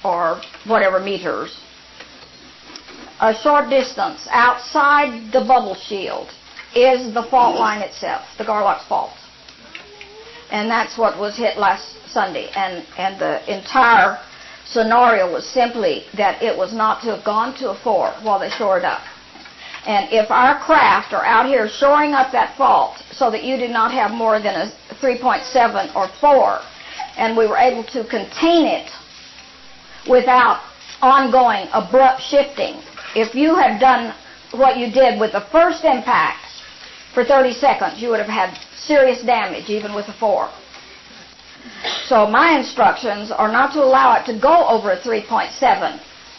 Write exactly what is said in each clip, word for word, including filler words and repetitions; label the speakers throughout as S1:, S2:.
S1: or whatever meters, a short distance outside the bubble shield is the fault line itself, the Garlock's fault. And that's what was hit last Sunday. And, and the entire scenario was simply that it was not to have gone to a four while they shore it up. And if our craft are out here shoring up that fault so that you did not have more than a three point seven or four, and we were able to contain it without ongoing abrupt shifting, if you had done what you did with the first impact for thirty seconds, you would have had serious damage even with a four. So my instructions are not to allow it to go over a three point seven.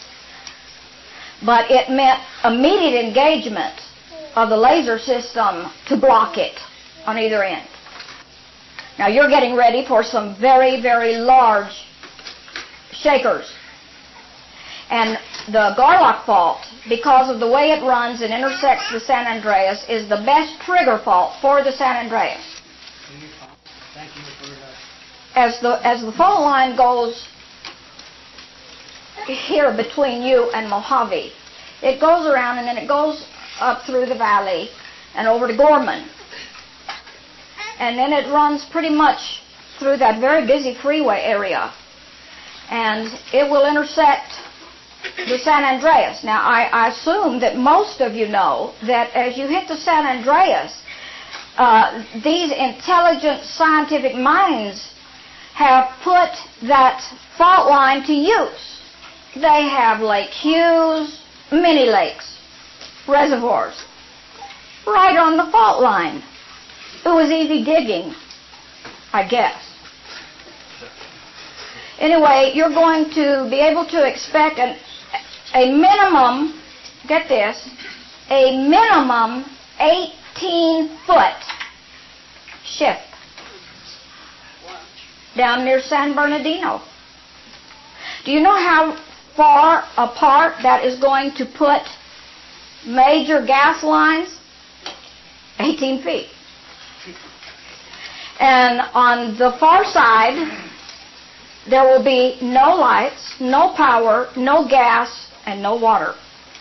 S1: But it meant immediate engagement of the laser system to block it on either end. Now you're getting ready for some very, very large shakers. And the Garlock fault, because of the way it runs and intersects the San Andreas, is the best trigger fault for the San Andreas.
S2: Thank you for that.
S1: As the, as the fault line goes here between you and Mojave, it goes around and then it goes up through the valley and over to Gorman. And then it runs pretty much through that very busy freeway area. And it will intersect the San Andreas. Now, I, I assume that most of you know that as you hit the San Andreas, uh, these intelligent scientific minds have put that fault line to use. They have Lake Hughes, mini lakes, reservoirs, right on the fault line. It was easy digging, I guess. Anyway, you're going to be able to expect an, a minimum, get this, a minimum eighteen foot shift down near San Bernardino. Do you know how far apart that is going to put major gas lines? eighteen feet. And on the far side, there will be no lights, no power, no gas, and no water.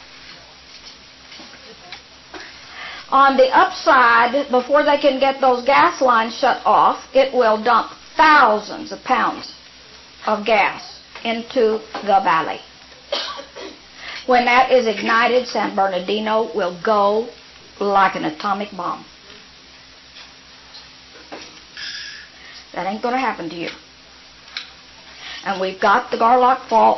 S1: On the upside, before they can get those gas lines shut off, it will dump thousands of pounds of gas into the valley. When that is ignited, San Bernardino will go like an atomic bomb. That ain't going to happen to you. And we've got the Garlock fault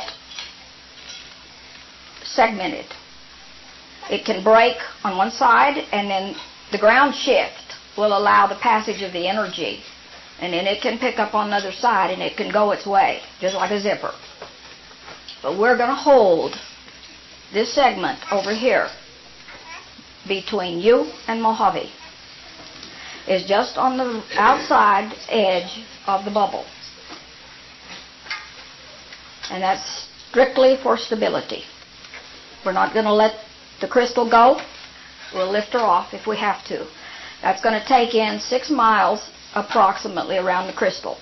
S1: segmented. It can break on one side, and then the ground shift will allow the passage of the energy. And then it can pick up on the other side, and it can go its way, just like a zipper. But we're going to hold this segment over here between you and Mojave. Is just on the outside edge of the bubble. And that's strictly for stability. We're not going to let the crystal go. We'll lift her off if we have to. That's going to take in six miles approximately around the crystal.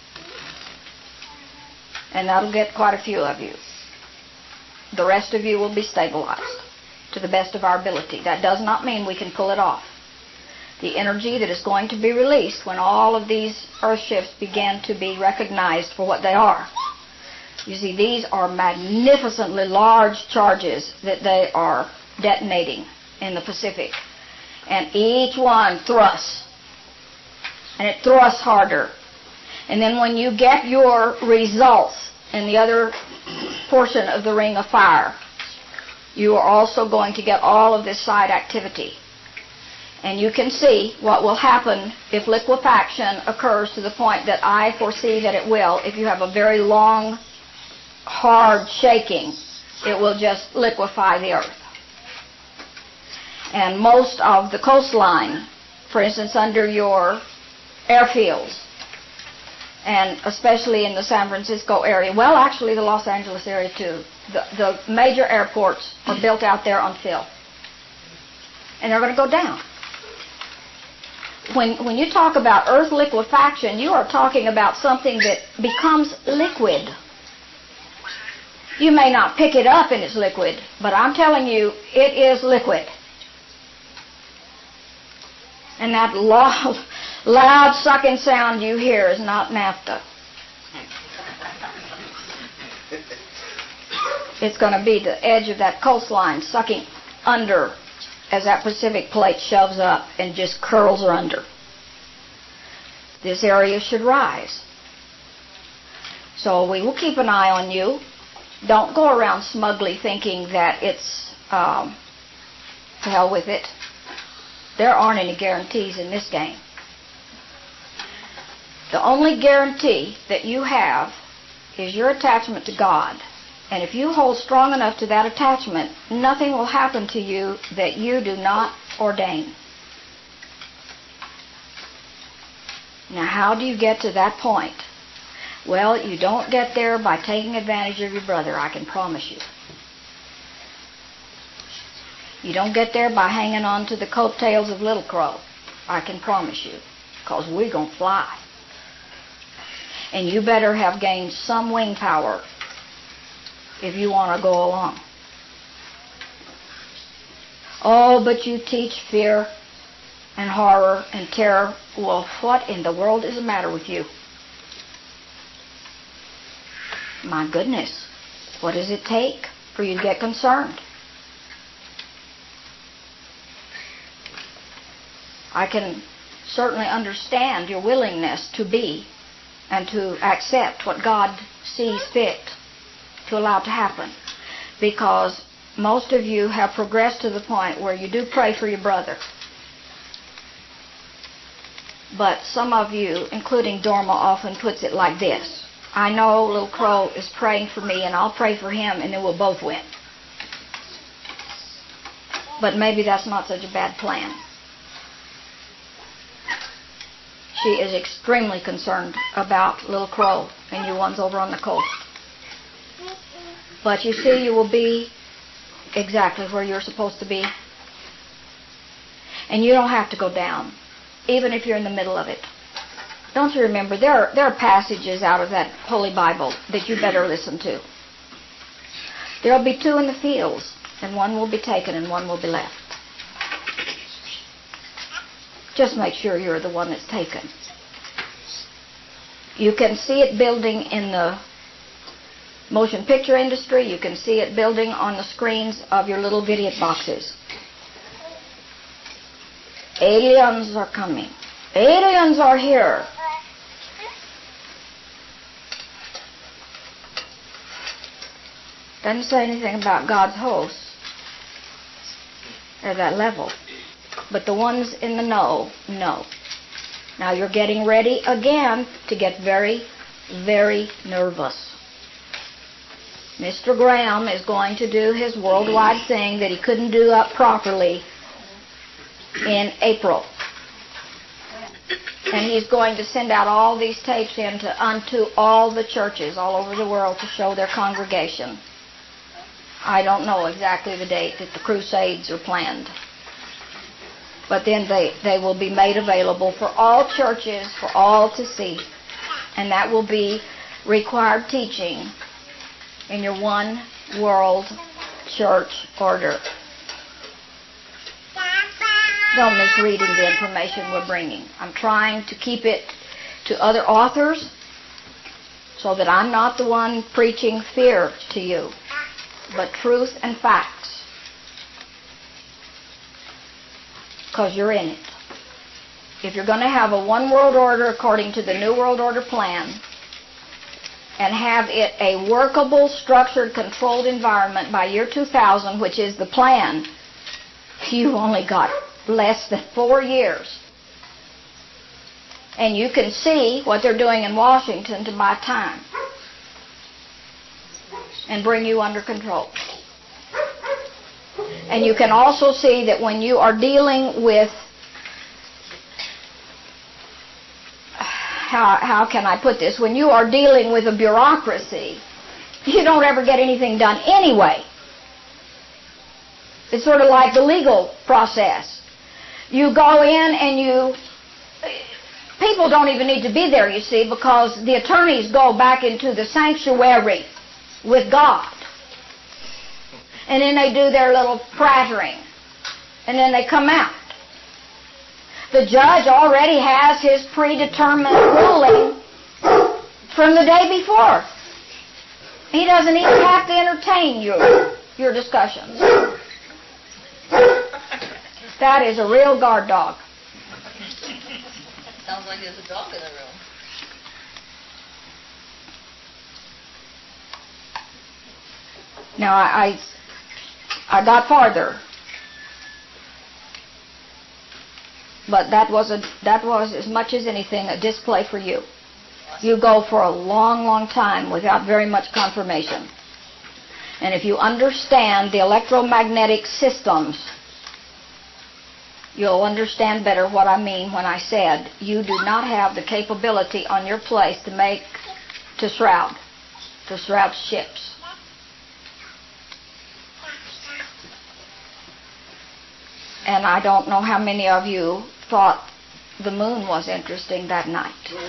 S1: And that'll get quite a few of you. The rest of you will be stabilized to the best of our ability. That does not mean we can pull it off. The energy that is going to be released when all of these earth shifts begin to be recognized for what they are. You see, these are magnificently large charges that they are detonating in the Pacific. And each one thrusts. And it thrusts harder. And then when you get your results in the other portion of the ring of fire, you are also going to get all of this side activity. And you can see what will happen if liquefaction occurs to the point that I foresee that it will. If you have a very long, hard shaking, it will just liquefy the earth. And most of the coastline, for instance, under your airfields, and especially in the San Francisco area, well, actually the Los Angeles area too, the, the major airports are built out there on fill. And they're going to go down. When, when you talk about earth liquefaction, you are talking about something that becomes liquid. You may not pick it up in its liquid, but I'm telling you, it is liquid. And that loud, loud sucking sound you hear is not naphtha. It's going to be the edge of that coastline sucking under as that Pacific plate shoves up and just curls her under. This area should rise. So we will keep an eye on you. Don't go around smugly thinking that it's, um, to hell with it. There aren't any guarantees in this game. The only guarantee that you have is your attachment to God. And if you hold strong enough to that attachment, nothing will happen to you that you do not ordain. Now, how do you get to that point? Well, you don't get there by taking advantage of your brother, I can promise you. You don't get there by hanging on to the coattails of Little Crow, I can promise you, because we're going to fly. And you better have gained some wing power if you want to go along. Oh, but you teach fear and horror and terror. Well, what in the world is the matter with you? My goodness, what does it take for you to get concerned? I can certainly understand your willingness to be and to accept what God sees fit to allow to happen, because most of you have progressed to the point where you do pray for your brother. But some of you, including Dorma, often puts it like this: I know Little Crow is praying for me, and I'll pray for him, and then we'll both win. But maybe that's not such a bad plan. She is extremely concerned about Little Crow and you ones over on the coast. But you see, you will be exactly where you're supposed to be. And you don't have to go down, even if you're in the middle of it. Don't you remember, there are, there are passages out of that Holy Bible that you better listen to. There will be two in the fields, and one will be taken and one will be left. Just make sure you're the one that's taken. You can see it building in the motion picture industry. You can see it building on the screens of your little video boxes. Aliens are coming. Aliens are here. Doesn't say anything about God's hosts at that level. But the ones in the know, know. Now you're getting ready again to get very, very nervous. Mister Graham is going to do his worldwide thing that he couldn't do up properly in April. And he's going to send out all these tapes into unto all the churches all over the world to show their congregation. I don't know exactly the date that the crusades are planned. But then they, they will be made available for all churches, for all to see. And that will be required teaching in your one world church order. Don't miss reading the information we're bringing. I'm trying to keep it to other authors so that I'm not the one preaching fear to you, but truth and facts. Because you're in it. If you're going to have a one world order according to the New World Order plan and have it a workable, structured, controlled environment by year two thousand, which is the plan, you've only got less than four years. And you can see what they're doing in Washington to buy time and bring you under control. And you can also see that when you are dealing with, how, how can I put this, when you are dealing with a bureaucracy, you don't ever get anything done anyway. It's sort of like the legal process. You go in and you, people don't even need to be there, you see, because the attorneys go back into the sanctuary with God. And then they do their little prattering. And then they come out. The judge already has his predetermined ruling from the day before. He doesn't even have to entertain your, your discussions. That is a real guard dog.
S3: Sounds like there's a dog in the room.
S1: Now, I, I, I got farther. But that was, a, that was as much as anything a display for you. You go for a long, long time without very much confirmation. And if you understand the electromagnetic systems, you'll understand better what I mean when I said you do not have the capability on your place to make, to shroud, to shroud ships. And I don't know how many of you thought the moon was interesting that night.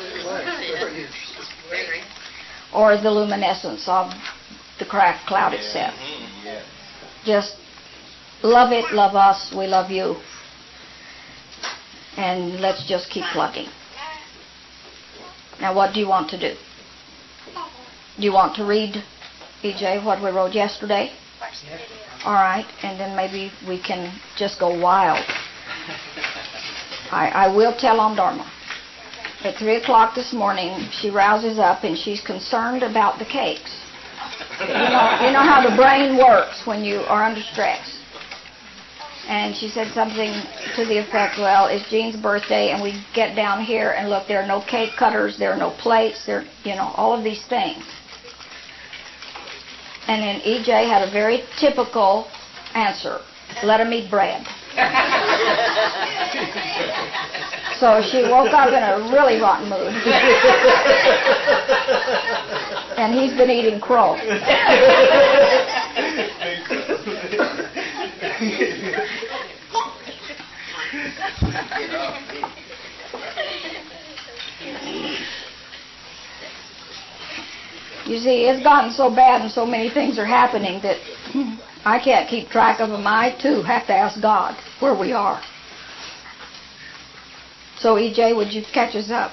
S1: Or the luminescence of the cracked cloud itself. Just love it, love us, we love you. And let's just keep plugging. Now what do you want to do? Do you want to read, E J, what we wrote yesterday? All right, and then maybe we can just go wild. I, I will tell on Dharma. At three o'clock this morning, she rouses up and she's concerned about the cakes. You know, you know how the brain works when you are under stress. And she said something to the effect, well, it's Jean's birthday, and we get down here and look, there are no cake cutters, there are no plates, there, you know, all of these things. And then E J had a very typical answer. Let him eat bread. So she woke up in a really rotten mood. And he's been eating crow. You see, it's gotten so bad and so many things are happening that I can't keep track of them. I, too, have to ask God where we are. So, E J, would you catch us up?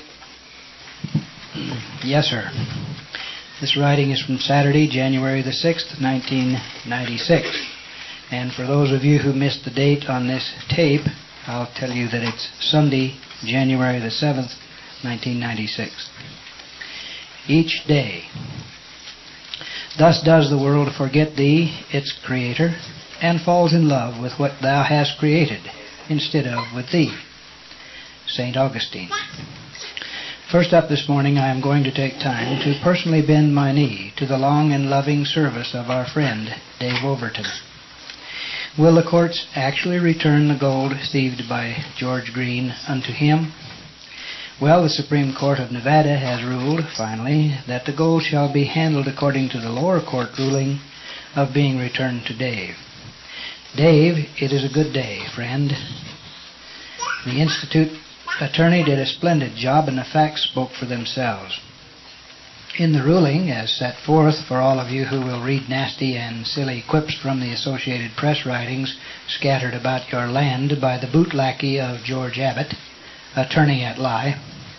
S4: Yes, sir. This writing is from Saturday, January the sixth, nineteen ninety-six. And for those of you who missed the date on this tape, I'll tell you that it's Sunday, January the seventh, nineteen ninety-six. Each day. Thus does the world forget thee, its creator, and falls in love with what thou hast created, instead of with thee. Saint Augustine. First up this morning, I am going to take time to personally bend my knee to the long and loving service of our friend, Dave Overton. Will the courts actually return the gold thieved by George Green unto him? Well, the Supreme Court of Nevada has ruled, finally, that the gold shall be handled according to the lower court ruling of being returned to Dave. Dave, it is a good day, friend. The Institute attorney did a splendid job, and the facts spoke for themselves. In the ruling, as set forth for all of you who will read nasty and silly quips from the Associated Press writings scattered about your land by the boot lackey of George Abbott, attorney at lie,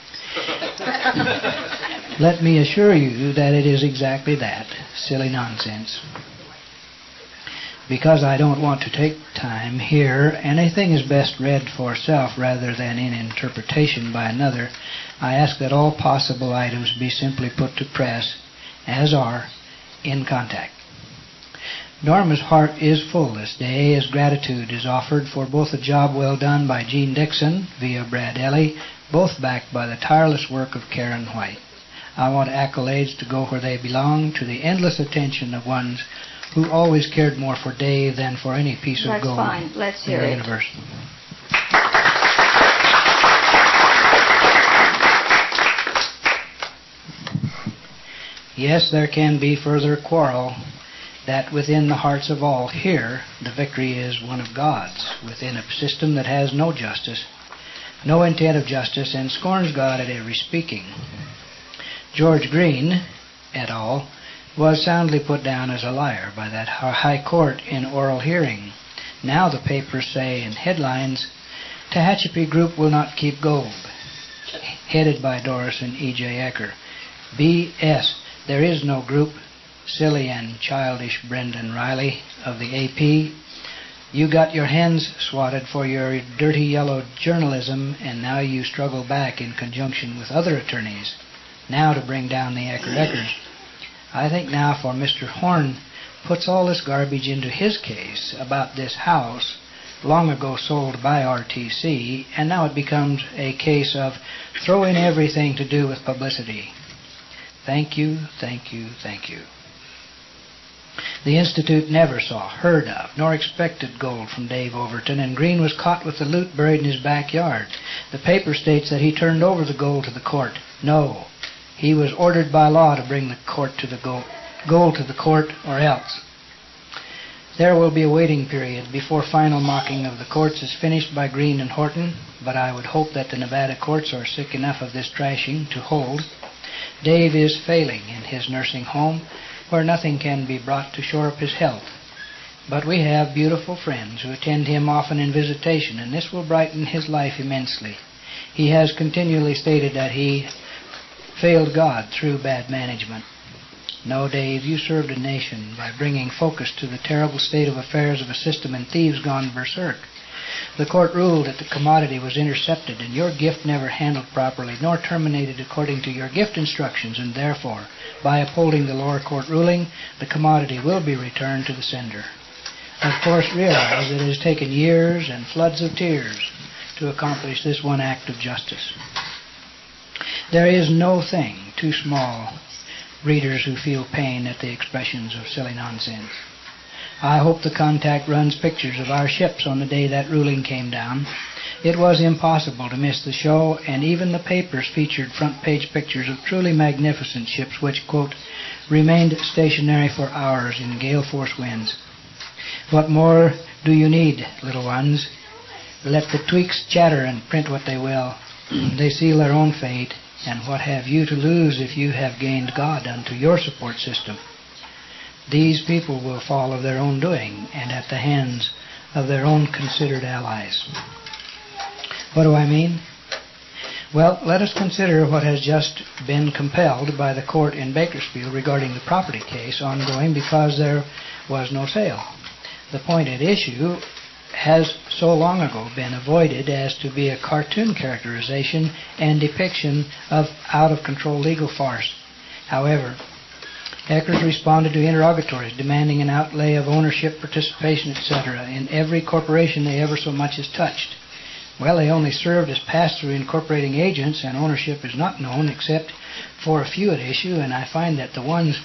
S4: let me assure you that it is exactly that, silly nonsense. Because I don't want to take time here, anything is best read for self rather than in interpretation by another, I ask that all possible items be simply put to press, as are, in contact. Norma's heart is full this day as gratitude is offered for both a job well done by Jean Dixon via Brad Ellie, both backed by the tireless work of Karen White. I want accolades to go where they belong, to the endless attention of ones who always cared more for Dave than for any piece of
S1: That's
S4: gold
S1: fine. Let's hear
S4: in the
S1: it.
S4: universe. Yes, there can be further quarrel, that within the hearts of all here, the victory is one of God's, within a system that has no justice, no intent of justice, and scorns God at every speaking. George Green, et al., was soundly put down as a liar by that high court in oral hearing. Now the papers say in headlines, Tehachapi Group will not keep gold, headed by Doris and E J. Ecker. B S. There is no group. Silly and childish Brendan Riley of the A P. You got your hands swatted for your dirty yellow journalism, and now you struggle back in conjunction with other attorneys, now to bring down the Ecker Eckers. I think now for Mister Horn puts all this garbage into his case about this house, long ago sold by R T C, and now it becomes a case of throw in everything to do with publicity. Thank you, thank you, thank you. The Institute never saw, heard of, nor expected gold from Dave Overton, and Green was caught with the loot buried in his backyard. The paper states that he turned over the gold to the court. No, he was ordered by law to bring the court to the gold, gold to the court, or else. There will be a waiting period before final mocking of the courts is finished by Green and Horton, but I would hope that the Nevada courts are sick enough of this trashing to hold. Dave is failing in his nursing home, where nothing can be brought to shore up his health. But we have beautiful friends who attend him often in visitation, and this will brighten his life immensely. He has continually stated that he failed God through bad management. No, Dave, you served a nation by bringing focus to the terrible state of affairs of a system and thieves gone berserk. The court ruled that the commodity was intercepted and your gift never handled properly, nor terminated according to your gift instructions, and therefore, by upholding the lower court ruling, the commodity will be returned to the sender. Of course, realize that it has taken years and floods of tears to accomplish this one act of justice. There is no thing too small, readers who feel pain at the expressions of silly nonsense. I hope the Contact runs pictures of our ships on the day that ruling came down. It was impossible to miss the show, and even the papers featured front-page pictures of truly magnificent ships which, quote, remained stationary for hours in gale-force winds. What more do you need, little ones? Let the tweaks chatter and print what they will. They seal their own fate, and what have you to lose if you have gained God unto your support system? These people will fall of their own doing and at the hands of their own considered allies. What do I mean? Well, let us consider what has just been compelled by the court in Bakersfield regarding the property case ongoing because there was no sale. The point at issue has so long ago been avoided as to be a cartoon characterization and depiction of out-of-control legal farce. However, Eckers responded to interrogatories demanding an outlay of ownership, participation, et cetera in every corporation they ever so much as touched. Well, they only served as pass-through incorporating agents, and ownership is not known except for a few at issue, and I find that the ones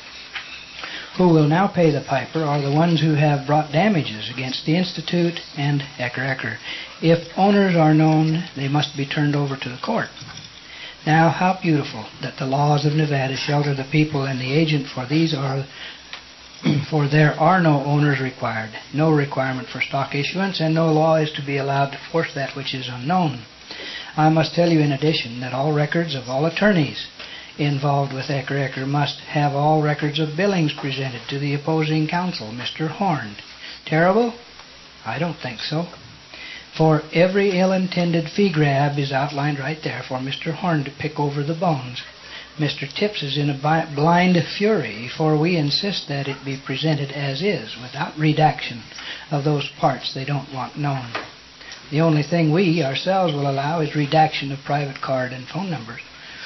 S4: who will now pay the piper are the ones who have brought damages against the Institute and Ecker Ecker. If owners are known, they must be turned over to the court. Now, how beautiful that the laws of Nevada shelter the people and the agent, for these are, for there are no owners required, no requirement for stock issuance, and no law is to be allowed to force that which is unknown. I must tell you in addition that all records of all attorneys involved with Ecker Ecker must have all records of billings presented to the opposing counsel, Mister Horn. Terrible? I don't think so. For every ill-intended fee grab is outlined right there for Mister Horn to pick over the bones. Mister Tips is in a blind fury, for we insist that it be presented as is, without redaction of those parts they don't want known. The only thing we ourselves will allow is redaction of private card and phone numbers.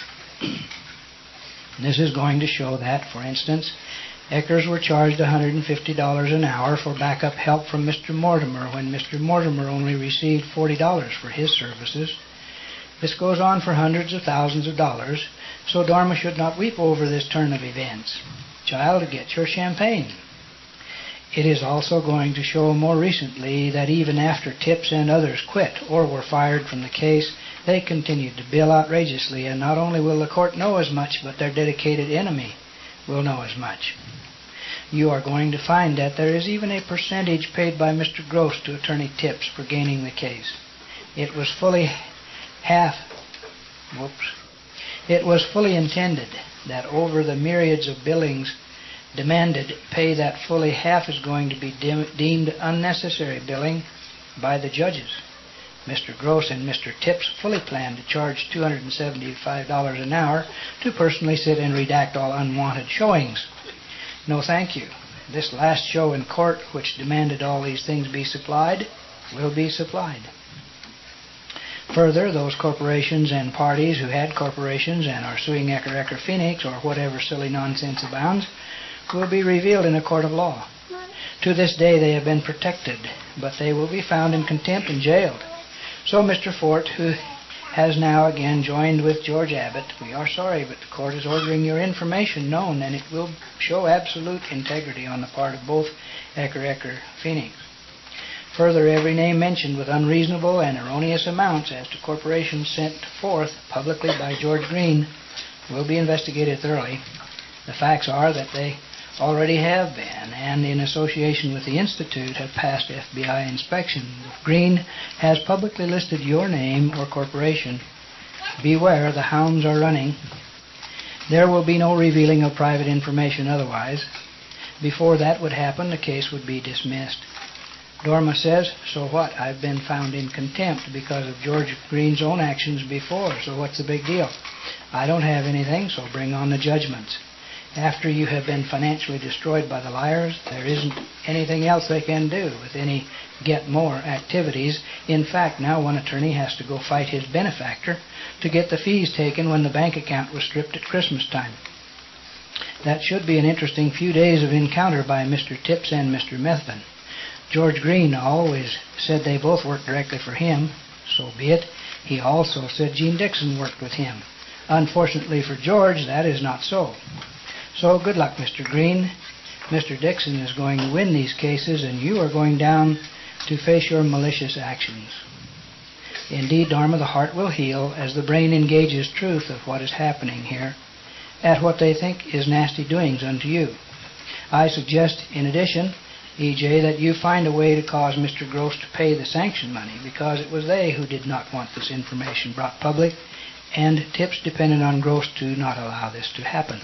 S4: This is going to show that, for instance, Eckers were charged one hundred fifty dollars an hour for backup help from Mister Mortimer when Mister Mortimer only received forty dollars for his services. This goes on for hundreds of thousands of dollars, so Dorma should not weep over this turn of events. Child, get your champagne. It is also going to show more recently that even after Tips and others quit or were fired from the case, they continued to bill outrageously, and not only will the court know as much, but their dedicated enemy will know as much. You are going to find that there is even a percentage paid by Mister Gross to Attorney Tips for gaining the case. It was fully half, whoops, it was fully intended that over the myriads of billings demanded pay that fully half is going to be de- deemed unnecessary billing by the judges. Mister Gross and Mister Tips fully plan to charge two hundred seventy-five dollars an hour to personally sit and redact all unwanted showings. No thank you. This last show in court, which demanded all these things be supplied, will be supplied. Further, those corporations and parties who had corporations and are suing Ecker Ecker Phoenix or whatever silly nonsense abounds will be revealed in a court of law. To this day they have been protected, but they will be found in contempt and jailed. So Mister Fort, who has now again joined with George Abbott, we are sorry, but the court is ordering your information known, and it will show absolute integrity on the part of both Ecker Ecker Phoenix. Further, every name mentioned with unreasonable and erroneous amounts as to corporations sent forth publicly by George Green will be investigated thoroughly. The facts are that they already have been, and in association with the Institute have passed F B I inspection. If Green has publicly listed your name or corporation, beware, the hounds are running. There will be no revealing of private information otherwise. Before that would happen, the case would be dismissed. Dorma says, so what? I've been found in contempt because of George Green's own actions before, so what's the big deal? I don't have anything, so bring on the judgments. After you have been financially destroyed by the liars, there isn't anything else they can do with any get more activities. In fact, now one attorney has to go fight his benefactor to get the fees taken when the bank account was stripped at Christmas time. That should be an interesting few days of encounter by Mister Tips and Mister Methvin. George Green always said they both worked directly for him. So be it. He also said Gene Dixon worked with him. Unfortunately for George, that is not so. So good luck, Mister Green. Mister Dixon is going to win these cases, and you are going down to face your malicious actions. Indeed, Dharma, the heart will heal as the brain engages truth of what is happening here at what they think is nasty doings unto you. I suggest, in addition, E J, that you find a way to cause Mister Gross to pay the sanction money, because it was they who did not want this information brought public, and Tips depended on Gross to not allow this to happen.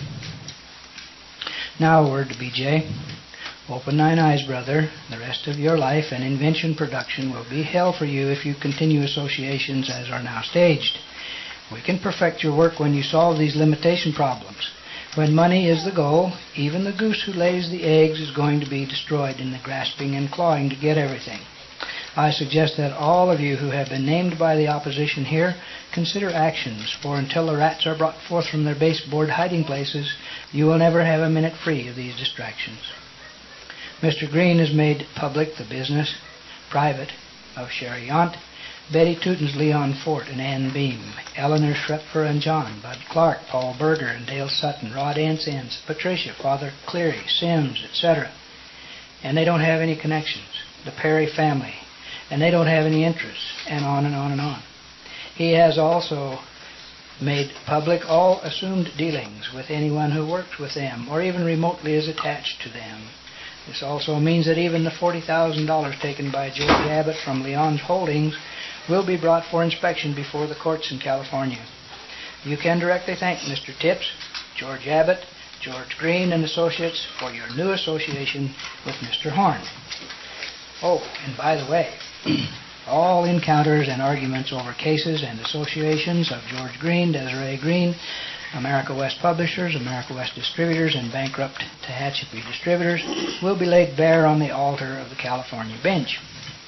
S4: Now a word to B J. Open thine eyes, brother. The rest of your life and invention production will be hell for you if you continue associations as are now staged. We can perfect your work when you solve these limitation problems. When money is the goal, even the goose who lays the eggs is going to be destroyed in the grasping and clawing to get everything. I suggest that all of you who have been named by the opposition here consider actions, for until the rats are brought forth from their baseboard hiding places, you will never have a minute free of these distractions. Mister Green has made public the business, private, of Sherry Yount, Betty Tootens, Leon Fort, and Ann Beam, Eleanor Schrepfer and John, Bud Clark, Paul Berger, and Dale Sutton, Rod Ansens, Patricia, Father Cleary, Sims, et cetera. And they don't have any connections. The Perry family, and they don't have any interests, and on and on and on. He has also made public all assumed dealings with anyone who works with them, or even remotely is attached to them. This also means that even the forty thousand dollars taken by George Abbott from Leon's holdings will be brought for inspection before the courts in California. You can directly thank Mister Tips, George Abbott, George Green and Associates for your new association with Mister Horn. Oh, and by the way, all encounters and arguments over cases and associations of George Green, Desiree Green, America West Publishers, America West Distributors, and bankrupt Tehachapi Distributors will be laid bare on the altar of the California bench.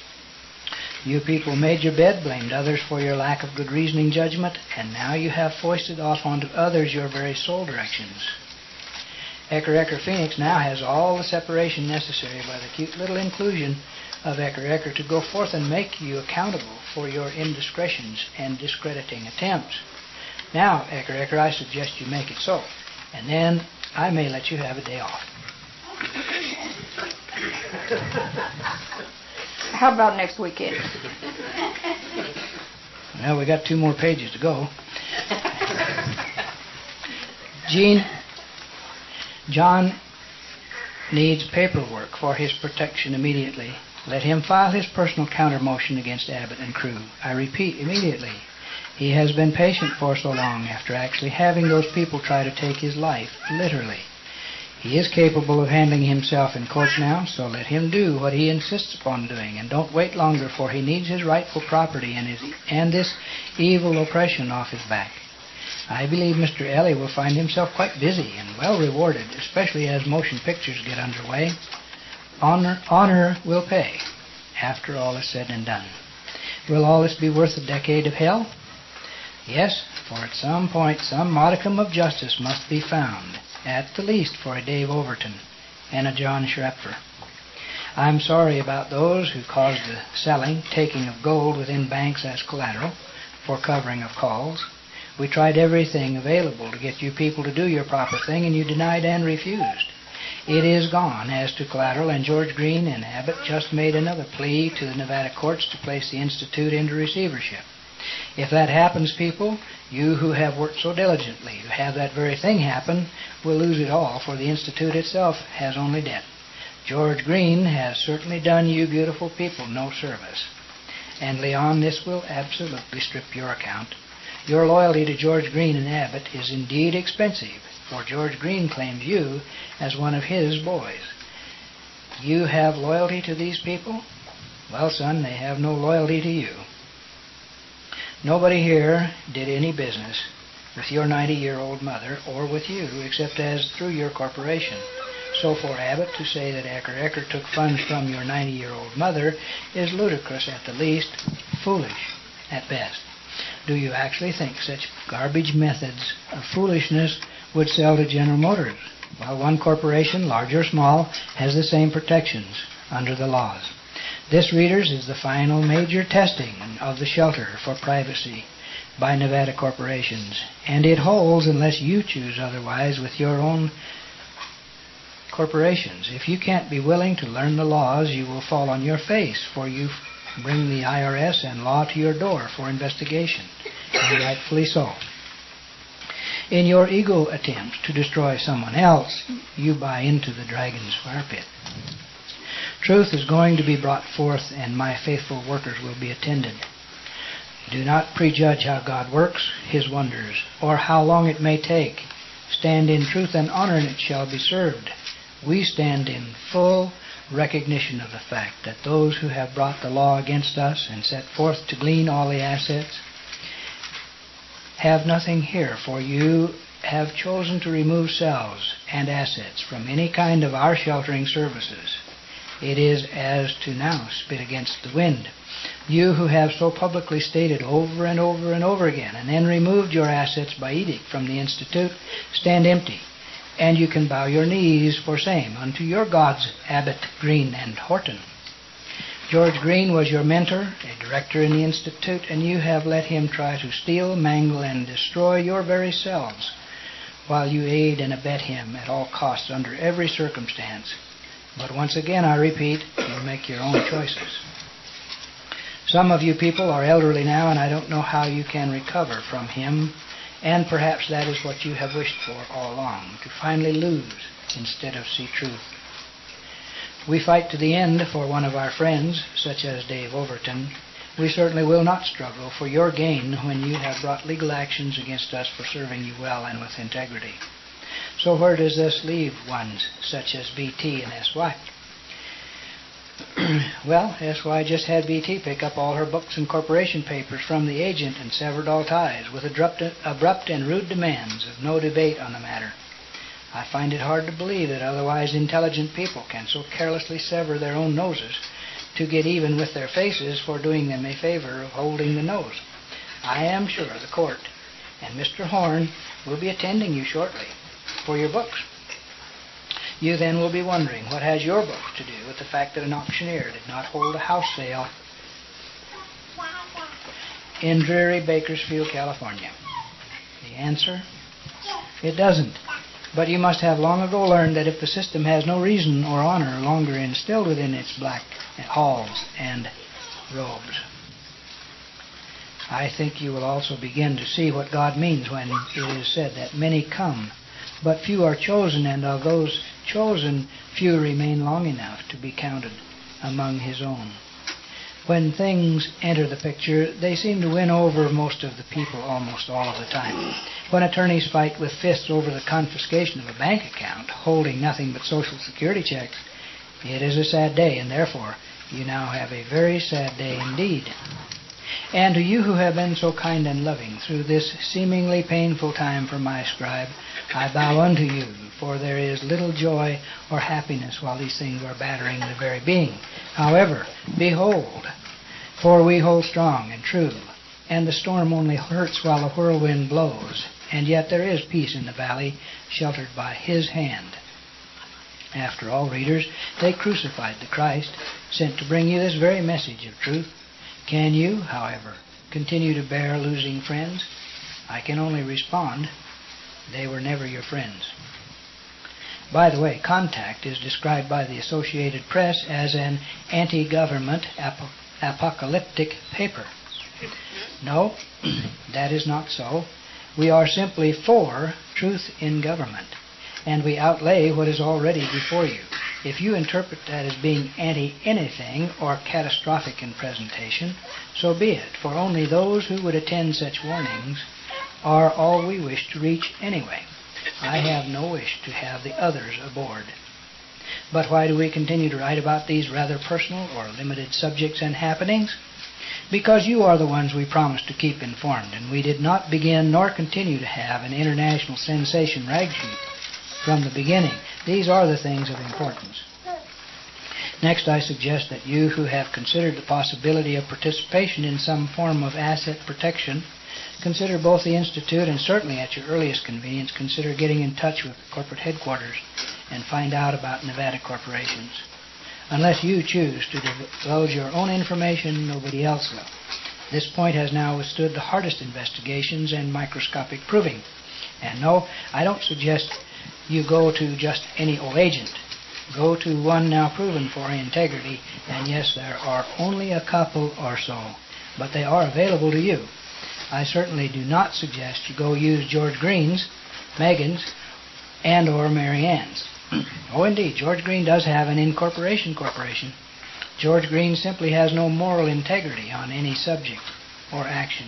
S4: You people made your bed, blamed others for your lack of good reasoning judgment, and now you have foisted off onto others your very soul directions. Ecker Ecker Phoenix now has all the separation necessary by the cute little inclusion of Ecker Ecker to go forth and make you accountable for your indiscretions and discrediting attempts. Now, Ecker Ecker, I suggest you make it so, and then I may let you have a day off.
S1: How about next weekend?
S4: Well, we got two more pages to go. Gene, John needs paperwork for his protection immediately. Let him file his personal counter motion against Abbott and crew. I repeat, immediately. He has been patient for so long after actually having those people try to take his life, literally. He is capable of handling himself in court now, so let him do what he insists upon doing, and don't wait longer, for he needs his rightful property and, his, and this evil oppression off his back. I believe Mister Ellie will find himself quite busy and well rewarded, especially as motion pictures get underway. Honor, honor will pay, after all is said and done. Will all this be worth a decade of hell? Yes, for at some point some modicum of justice must be found, at the least for a Dave Overton and a John Schrepfer. I'm sorry about those who caused the selling, taking of gold within banks as collateral for covering of calls. We tried everything available to get you people to do your proper thing, and you denied and refused. It is gone as to collateral, and George Green and Abbott just made another plea to the Nevada courts to place the Institute into receivership. If that happens, people, you who have worked so diligently to have that very thing happen will lose it all, for the Institute itself has only debt. George Green has certainly done you beautiful people no service. And, Leon, this will absolutely strip your account. Your loyalty to George Green and Abbott is indeed expensive, for George Green claims you as one of his boys. You have loyalty to these people? Well, son, they have no loyalty to you. Nobody here did any business with your ninety-year-old mother or with you except as through your corporation. So for Abbott to say that Ecker Ecker took funds from your ninety-year-old mother is ludicrous at the least, foolish at best. Do you actually think such garbage methods of foolishness would sell to General Motors? Well, one corporation, large or small, has the same protections under the laws. This, readers, is the final major testing of the shelter for privacy by Nevada corporations, and it holds unless you choose otherwise with your own corporations. If you can't be willing to learn the laws, you will fall on your face, for you bring the I R S and law to your door for investigation, and rightfully so. In your ego attempts to destroy someone else, you buy into the dragon's fire pit. Truth is going to be brought forth, and my faithful workers will be attended. Do not prejudge how God works His wonders, or how long it may take. Stand in truth and honor, and it shall be served. We stand in full recognition of the fact that those who have brought the law against us and set forth to glean all the assets have nothing here, for you have chosen to remove selves and assets from any kind of our sheltering services. It is as to now spit against the wind. You who have so publicly stated over and over and over again, and then removed your assets by edict from the Institute, stand empty, and you can bow your knees for same unto your gods, Abbott, Green, and Horton. George Green was your mentor, a director in the Institute, and you have let him try to steal, mangle, and destroy your very selves, while you aid and abet him at all costs under every circumstance. But once again, I repeat, you make your own choices. Some of you people are elderly now, and I don't know how you can recover from him, and perhaps that is what you have wished for all along, to finally lose instead of see truth. We fight to the end for one of our friends, such as Dave Overton. We certainly will not struggle for your gain when you have brought legal actions against us for serving you well and with integrity. So where does this leave ones such as B T and S Y? Well, S Y just had B T pick up all her books and corporation papers from the agent and severed all ties with abrupt, abrupt and rude demands of no debate on the matter. I find it hard to believe that otherwise intelligent people can so carelessly sever their own noses to get even with their faces for doing them a favor of holding the nose. I am sure the court and Mister Horn will be attending you shortly for your books. You then will be wondering what has your book to do with the fact that an auctioneer did not hold a house sale in dreary Bakersfield, California. The answer? It doesn't. But you must have long ago learned that if the system has no reason or honor longer instilled within its black halls and robes, I think you will also begin to see what God means when it is said that many come, but few are chosen, and of those chosen, few remain long enough to be counted among His own. when things enter the picture, they seem to win over most of the people almost all of the time. When attorneys fight with fists over the confiscation of a bank account holding nothing but Social Security checks, it is a sad day, and therefore you now have a very sad day indeed. And to you who have been so kind and loving through this seemingly painful time for my scribe, I bow unto you, for there is little joy or happiness while these things are battering the very being. However, behold, for we hold strong and true, and the storm only hurts while the whirlwind blows, and yet there is peace in the valley, sheltered by His hand. After all, readers, they crucified the Christ, sent to bring you this very message of truth. Can you, however, continue to bear losing friends? I can only respond, they were never your friends. By the way, Contact is described by the Associated Press as an anti-government ap- apocalyptic paper. No, that is not so. We are simply for truth in government, and we outlay what is already before you. If you interpret that as being anti-anything or catastrophic in presentation, so be it, for only those who would attend such warnings are all we wish to reach anyway. I have no wish to have the others aboard. But why do we continue to write about these rather personal or limited subjects and happenings? Because you are the ones we promised to keep informed, and we did not begin nor continue to have an international sensation rag sheet from the beginning. These are the things of importance. Next, I suggest that you who have considered the possibility of participation in some form of asset protection consider both the Institute and certainly at your earliest convenience consider getting in touch with corporate headquarters and find out about Nevada corporations. Unless you choose to divulge your own information, nobody else will. This point has now withstood the hardest investigations and microscopic proving. And no, I don't suggest you go to just any old agent. Go to one now proven for integrity, and yes, there are only a couple or so, but they are available to you. I certainly do not suggest you go use George Green's, Megan's, and or Mary Ann's. Oh, indeed, George Green does have an incorporation corporation. George Green simply has no moral integrity on any subject or action.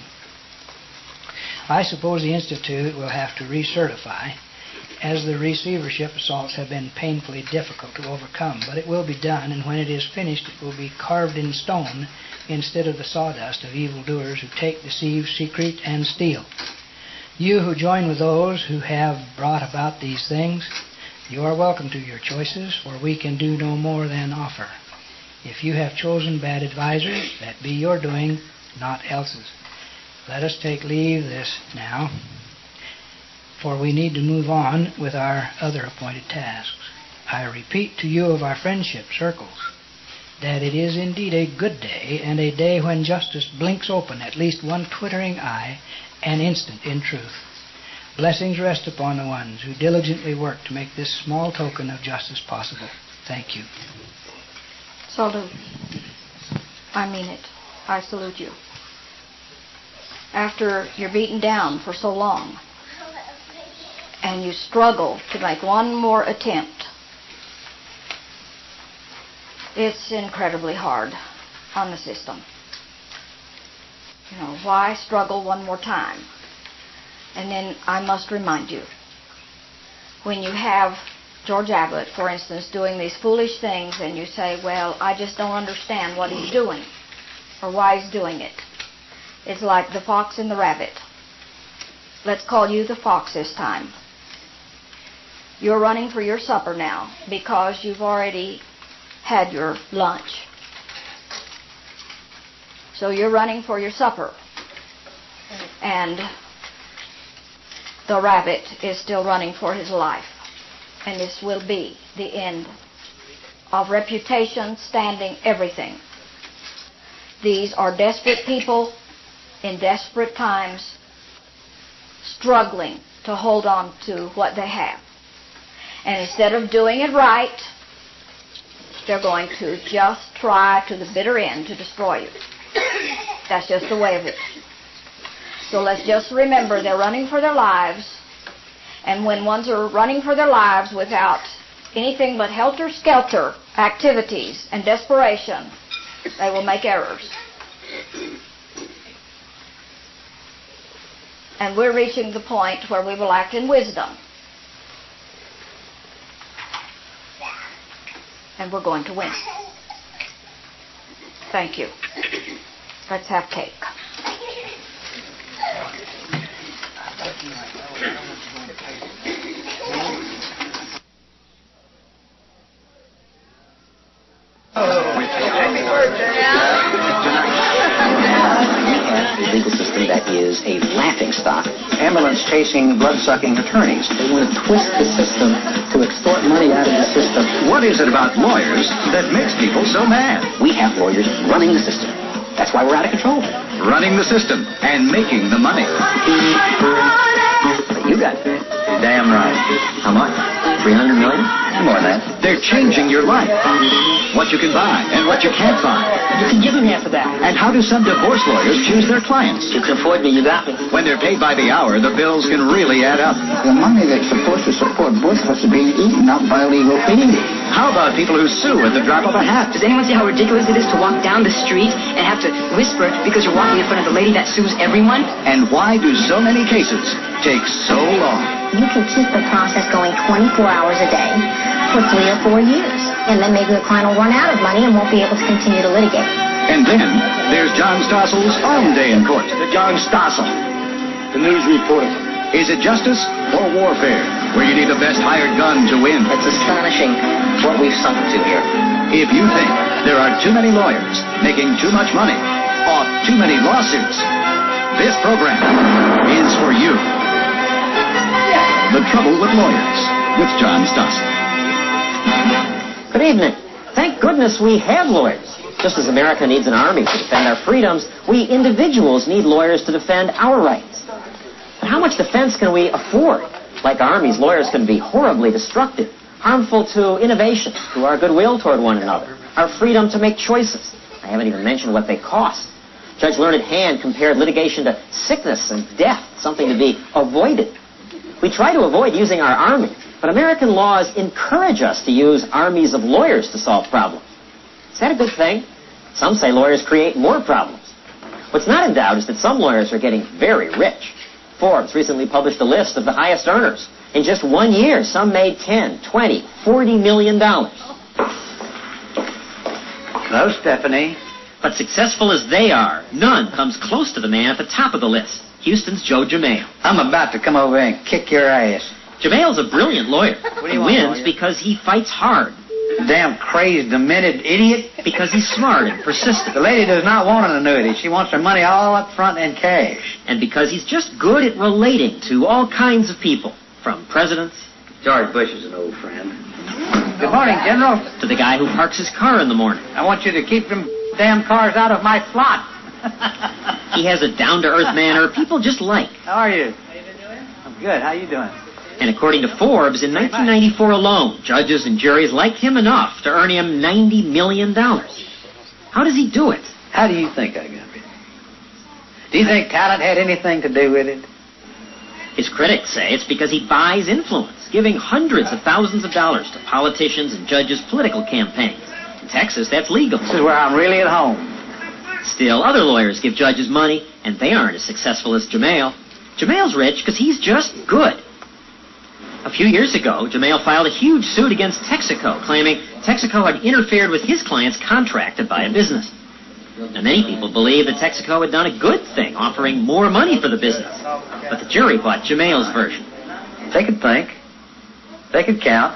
S4: I suppose the Institute will have to recertify, as the receivership assaults have been painfully difficult to overcome, but it will be done, and when it is finished it will be carved in stone instead of the sawdust of evildoers who take, deceive, secrete, and steal. You who join with those who have brought about these things, you are welcome to your choices, for we can do no more than offer. If you have chosen bad advisers, that be your doing, not else's. Let us take leave this now, for we need to move on with our other appointed tasks. I repeat to you of our friendship circles that it is indeed a good day, and a day when justice blinks open at least one twittering eye, an instant in truth. Blessings rest upon the ones who diligently work to make this small token of justice possible. Thank you.
S1: Salute. I mean it. I salute you. After you're beaten down for so long, and you struggle to make one more attempt, it's incredibly hard on the system. You know, why struggle one more time? And then I must remind you, when you have George Abbott, for instance, doing these foolish things, and you say, well, I just don't understand what he's doing, or why he's doing it. It's like the fox and the rabbit. Let's call you the fox this time. You're running for your supper now because you've already had your lunch. So you're running for your supper. And the rabbit is still running for his life. And this will be the end of reputation, standing, everything. These are desperate people in desperate times, struggling to hold on to what they have. And instead of doing it right, they're going to just try to the bitter end to destroy you. That's just the way of it. So let's just remember they're running for their lives. And when ones are running for their lives without anything but helter-skelter activities and desperation, They will make errors. And we're reaching the point where we will act in wisdom. And we're going to win. Thank you. Let's have cake.
S3: Legal system that is a laughing stock. Ambulance chasing blood-sucking attorneys. They want to twist the system to extort money out of the system.
S5: What is it about lawyers that makes people so mad?
S3: We have lawyers running the system. That's why we're out of control.
S5: Running the system and making the money.
S3: You got it.
S5: You're damn right.
S3: How much? three hundred million?
S5: More than that. They're changing your life. What you can buy and what you can't buy.
S3: You can give him half of that.
S5: And how do some divorce lawyers choose their clients?
S3: You can afford me, you got me.
S5: When they're paid by the hour, the bills can really add up.
S6: The money that's supposed to support both of us is being eaten up by illegal fees.
S5: How about people who sue at the drop of a hat?
S7: Does anyone see how ridiculous it is to walk down the street and have to whisper because you're walking in front of the lady that sues everyone?
S5: And why do so many cases take so long?
S8: You can keep the process going twenty-four hours a day for three or four years. And then maybe the client will run out of money and won't be able to continue to litigate.
S5: And then there's John Stossel's own day in court.
S6: The John Stossel, the news reporter.
S5: Is it justice or warfare, where you need the best hired gun to win?
S3: It's astonishing what we've sunk to here.
S5: If you think there are too many lawyers making too much money off too many lawsuits, this program is for you. The Trouble with Lawyers with John Stossel.
S3: Good evening. Thank goodness we have lawyers. Just as America needs an army to defend our freedoms, we individuals need lawyers to defend our rights. But how much defense can we afford? Like armies, lawyers can be horribly destructive, harmful to innovation, to our goodwill toward one another, our freedom to make choices. I haven't even mentioned what they cost. Judge Learned Hand compared litigation to sickness and death, something to be avoided. We try to avoid using our army, but American laws encourage us to use armies of lawyers to solve problems. Is that a good thing? Some say lawyers create more problems. What's not in doubt is that some lawyers are getting very rich. Forbes recently published a list of the highest earners. In just one year, some made ten, twenty, forty million dollars.
S6: Hello, Stephanie.
S9: But successful as they are, none comes close to the man at the top of the list, Houston's Joe Jamail.
S6: I'm about to come over and kick your ass.
S9: Jamail's a brilliant lawyer.
S6: What do you
S9: He
S6: want,
S9: wins
S6: lawyer?
S9: because he fights hard,
S6: Damn crazed, demented idiot.
S9: because he's smart and persistent,
S6: The lady does not want an annuity. She wants her money all up front in cash.
S9: and because he's just good at relating to all kinds of people, from presidents
S6: George Bush is an old friend. Good morning, General.
S9: to the guy who parks his car in the morning.
S6: I want you to keep them damn cars out of my slot.
S9: He has a down-to-earth manner people just like.
S6: How are you? How you been doing? I'm good. How you doing?
S9: And according to Forbes, in nineteen ninety-four alone, judges and juries liked him enough to earn him ninety million dollars. How does he do it?
S6: How do you think I got it? Do you think talent had anything to do with it?
S9: His critics say it's because he buys influence, giving hundreds of thousands of dollars to politicians and judges' political campaigns. In Texas, that's legal.
S6: This is where I'm really at home.
S9: Still, other lawyers give judges money, and they aren't as successful as Jamail. Jamail's rich because he's just good. A few years ago, Jamail filed a huge suit against Texaco, claiming Texaco had interfered with his client's contract to buy a business. Now, many people believe that Texaco had done a good thing, offering more money for the business. But the jury bought Jamail's version.
S6: They could think. They could count.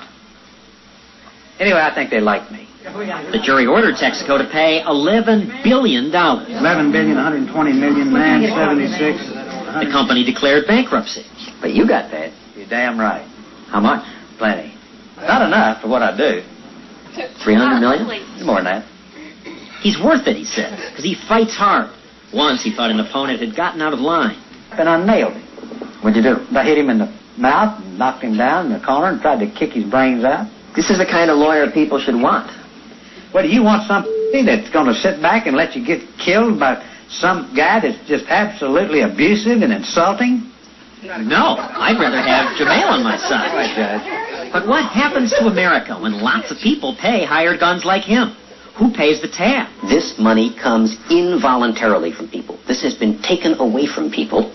S6: Anyway, I think they liked me.
S9: The jury ordered Texaco to pay eleven billion dollars.
S6: Eleven billion, one hundred twenty million, man, seventy-six.
S9: The company declared bankruptcy.
S3: But you got that.
S6: You're damn right.
S3: How much?
S6: Plenty. Not enough for what I do.
S3: three hundred million?
S6: More than that.
S9: He's worth it, he said, because he fights hard. Once he thought an opponent had gotten out of line.
S6: And I nailed him.
S3: What'd you do?
S6: I hit him in the mouth and knocked him down in the corner and tried to kick his brains out.
S3: This is the kind of lawyer people should want.
S6: What, do you want somebody that's going to sit back and let you get killed by some guy that's just absolutely abusive and insulting?
S9: No, I'd rather have Jamail on my side.
S6: Right, Judge.
S9: But what happens to America when lots of people pay hired guns like him? Who pays the tab?
S3: This money comes involuntarily from people. This has been taken away from people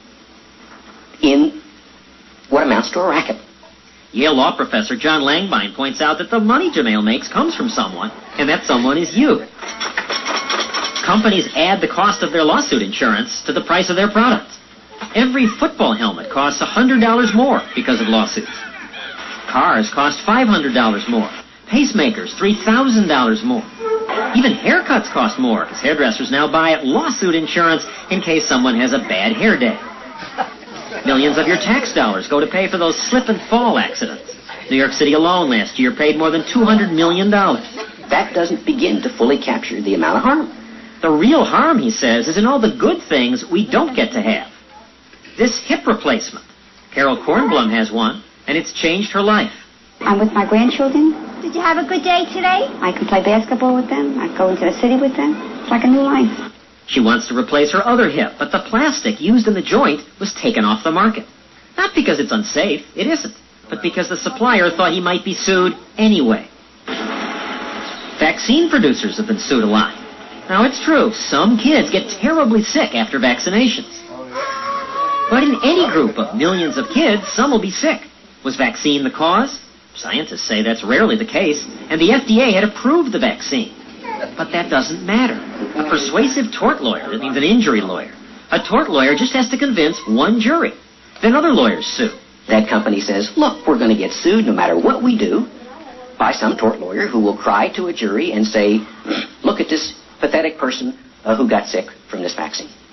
S3: in what amounts to a racket.
S9: Yale law professor John Langbine points out that the money Jamail makes comes from someone, and that someone is you. Companies add the cost of their lawsuit insurance to the price of their products. Every football helmet costs one hundred dollars more because of lawsuits. Cars cost five hundred dollars more. Pacemakers, three thousand dollars more. Even haircuts cost more, because hairdressers now buy lawsuit insurance in case someone has a bad hair day. Millions of your tax dollars go to pay for those slip and fall accidents. New York City alone last year paid more than two hundred million dollars.
S3: That doesn't begin to fully capture the amount of harm.
S9: The real harm, he says, is in all the good things we don't get to have. This hip replacement. Carol Kornblum has one, and it's changed her life.
S8: I'm with my grandchildren.
S10: Did you have a good day today?
S8: I can play basketball with them. I go into the city with them. It's like a new life.
S9: She wants to replace her other hip, but the plastic used in the joint was taken off the market. Not because it's unsafe, it isn't, but because the supplier thought he might be sued anyway. Vaccine producers have been sued a lot. Now, it's true, some kids get terribly sick after vaccinations. But in any group of millions of kids, some will be sick. Was vaccine the cause? Scientists say that's rarely the case, and the F D A had approved the vaccine. But that doesn't matter. A persuasive tort lawyer, that means an injury lawyer. A tort lawyer just has to convince one jury. Then other lawyers sue.
S3: That company says, look, we're going to get sued no matter what we do by some tort lawyer who will cry to a jury and say, look at this pathetic person uh, who got sick from this vaccine.